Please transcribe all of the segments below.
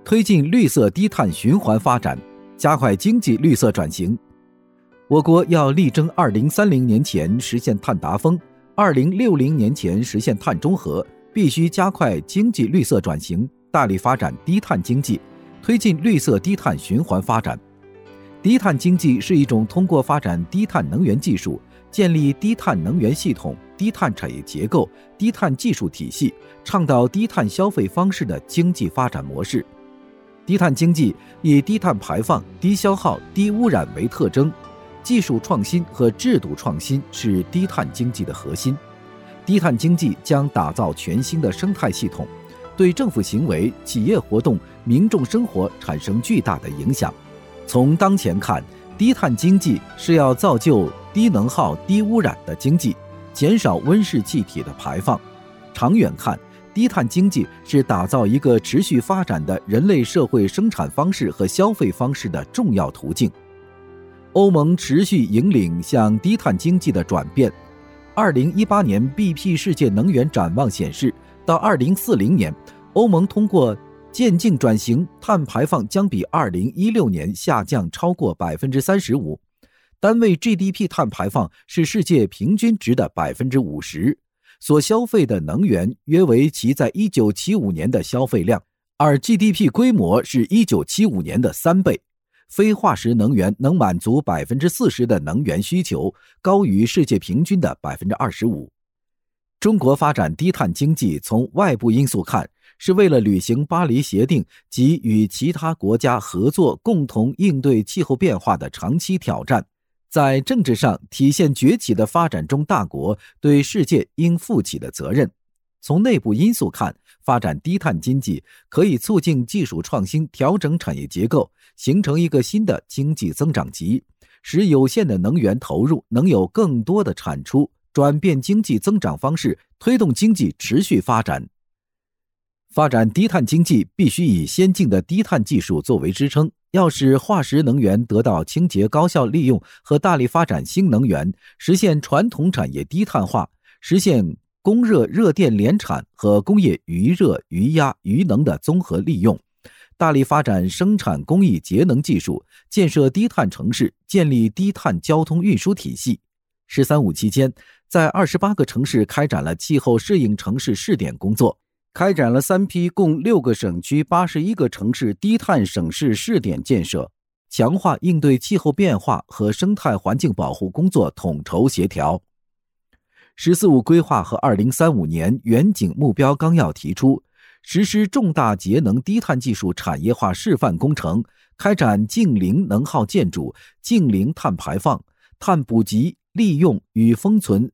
推进绿色低碳循环发展，加快经济绿色转型。我国要力争2030年前实现碳达峰，2060年前实现碳中和，必须加快经济绿色转型，大力发展低碳经济，推进绿色低碳循环发展。低碳经济是一种通过发展低碳能源技术，建立低碳能源系统、低碳产业结构、低碳技术体系，倡导低碳消费方式的经济发展模式。低碳经济以低碳排放、低消耗、低污染为特征，技术创新和制度创新是低碳经济的核心。低碳经济将打造全新的生态系统，对政府行为、企业活动、民众生活产生巨大的影响。从当前看，低碳经济是要造就低能耗、低污染的经济，减少温室气体的排放。长远看，低碳经济是打造一个持续发展的人类社会生产方式和消费方式的重要途径。欧盟持续引领向低碳经济的转变。2018年 BP 世界能源展望显示，到2040年，欧盟通过渐进转型，碳排放将比2016年下降超过 35%， 单位 GDP 碳排放是世界平均值的 50%， 所消费的能源约为其在1975年的消费量，而 GDP 规模是1975年的3倍。非化石能源能满足 40% 的能源需求，高于世界平均的 25%。 中国发展低碳经济，从外部因素看，是为了履行巴黎协定及与其他国家合作，共同应对气候变化的长期挑战。在政治上体现崛起的发展中大国对世界应负起的责任。从内部因素看，发展低碳经济可以促进技术创新，调整产业结构，形成一个新的经济增长极，使有限的能源投入能有更多的产出，转变经济增长方式，推动经济持续发展。发展低碳经济必须以先进的低碳技术作为支撑，要使化石能源得到清洁高效利用和大力发展新能源，实现传统产业低碳化，实现供热热电联产和工业余热、余压、余能的综合利用，大力发展生产工艺节能技术，建设低碳城市，建立低碳交通运输体系。“13+5”期间，在28个城市开展了气候适应城市试点工作，开展了3批共6个省区81个城市低碳省市试点建设，强化应对气候变化和生态环境保护工作统筹协调。“14+5”规划和2035年远景目标纲要提出，实施重大节能低碳技术产业化示范工程，开展净零能耗建筑、净零碳排放、碳捕集、利用与封存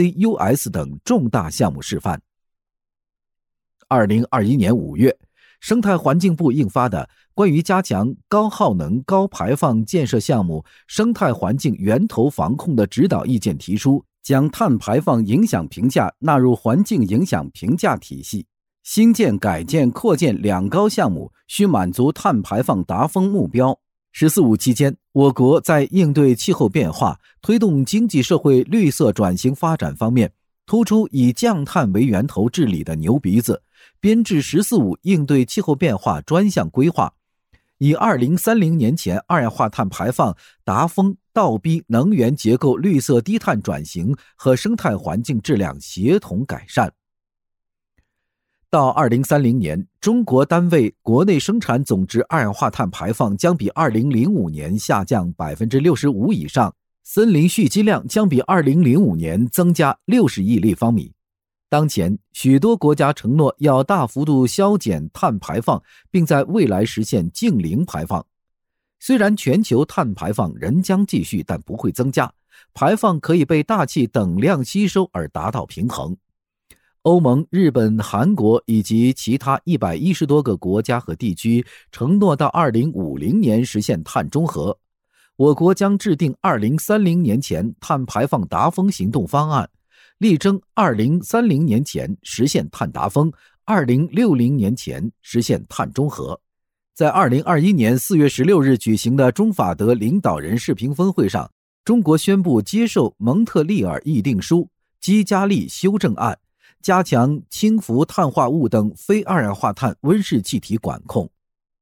CCUS 等重大项目示范。2021年5月，生态环境部印发的《关于加强高耗能高排放建设项目生态环境源头防控的指导意见》提出，将碳排放影响评价纳入环境影响评价体系。新建、改建、扩建2高项目需满足碳排放达峰目标。“14+5”期间，我国在应对气候变化、推动经济社会绿色转型发展方面，突出以降碳为源头治理的牛鼻子，编制“14+5”应对气候变化专项规划，以2030年前二氧化碳排放达峰倒逼能源结构绿色低碳转型和生态环境质量协同改善。到2030年，中国单位国内生产总值二氧化碳排放将比2005年下降 65% 以上，森林蓄积量将比2005年增加60亿立方米。当前，许多国家承诺要大幅度削减碳排放，并在未来实现净零排放。虽然全球碳排放仍将继续，但不会增加，排放可以被大气等量吸收而达到平衡。欧盟、日本、韩国以及其他110多个国家和地区承诺到2050年实现碳中和。我国将制定2030年前碳排放达峰行动方案，力争2030年前实现碳达峰，2060年前实现碳中和。在2021年4月16日举行的中法德领导人视频峰会上，中国宣布接受蒙特利尔议定书、基加利修正案，加强氢氟碳化物等非二氧化碳温室气体管控。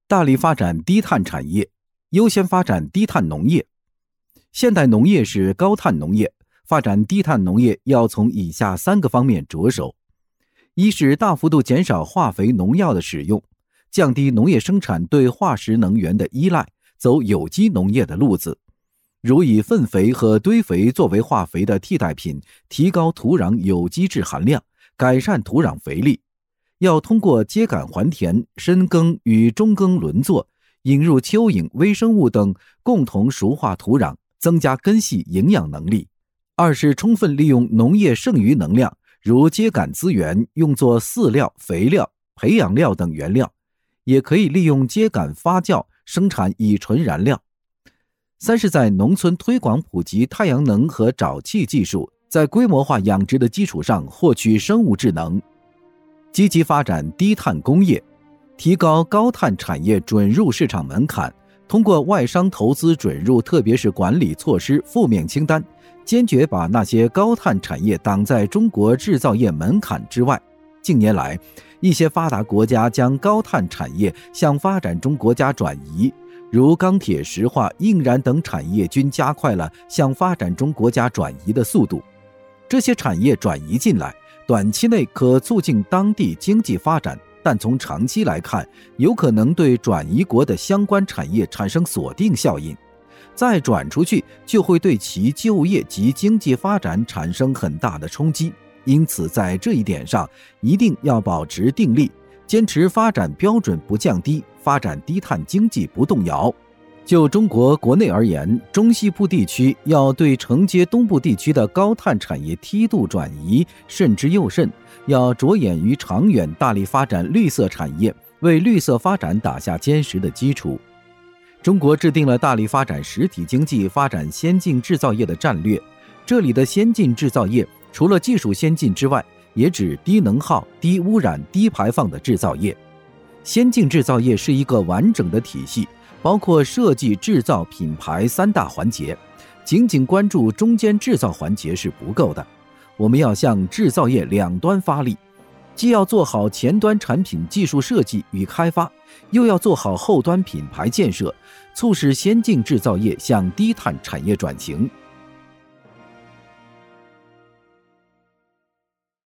大力发展低碳产业，优先发展低碳农业。现代农业是高碳农业，发展低碳农业要从以下3个方面着手：一是大幅度减少化肥农药的使用，降低农业生产对化石能源的依赖，走有机农业的路子，如以粪肥和堆肥作为化肥的替代品，提高土壤有机质含量，改善土壤肥力。要通过秸秆还田、深耕与中耕轮作，引入蚯蚓、微生物等共同熟化土壤，增加根系营养能力。二是充分利用农业剩余能量，如秸秆资源用作饲料、肥料、培养料等原料，也可以利用秸秆发酵生产乙醇燃料。三是在农村推广普及太阳能和沼气技术，在规模化养殖的基础上获取生物质能。积极发展低碳工业，提高高碳产业准入市场门槛，通过外商投资准入特别是管理措施负面清单，坚决把那些高碳产业挡在中国制造业门槛之外。近年来，一些发达国家将高碳产业向发展中国家转移，如钢铁、石化、印染等产业均加快了向发展中国家转移的速度。这些产业转移进来，短期内可促进当地经济发展，但从长期来看，有可能对转移国的相关产业产生锁定效应，再转出去就会对其就业及经济发展产生很大的冲击。因此在这一点上一定要保持定力，坚持发展标准不降低，发展低碳经济不动摇。就中国国内而言，中西部地区要对承接东部地区的高碳产业梯度转移慎之又慎，要着眼于长远，大力发展绿色产业，为绿色发展打下坚实的基础。中国制定了大力发展实体经济、发展先进制造业的战略，这里的先进制造业除了技术先进之外，也指低能耗、低污染、低排放的制造业。先进制造业是一个完整的体系，包括设计、制造、品牌3大环节，仅仅关注中间制造环节是不够的，我们要向制造业两端发力，既要做好前端产品技术设计与开发，又要做好后端品牌建设，促使先进制造业向低碳产业转型。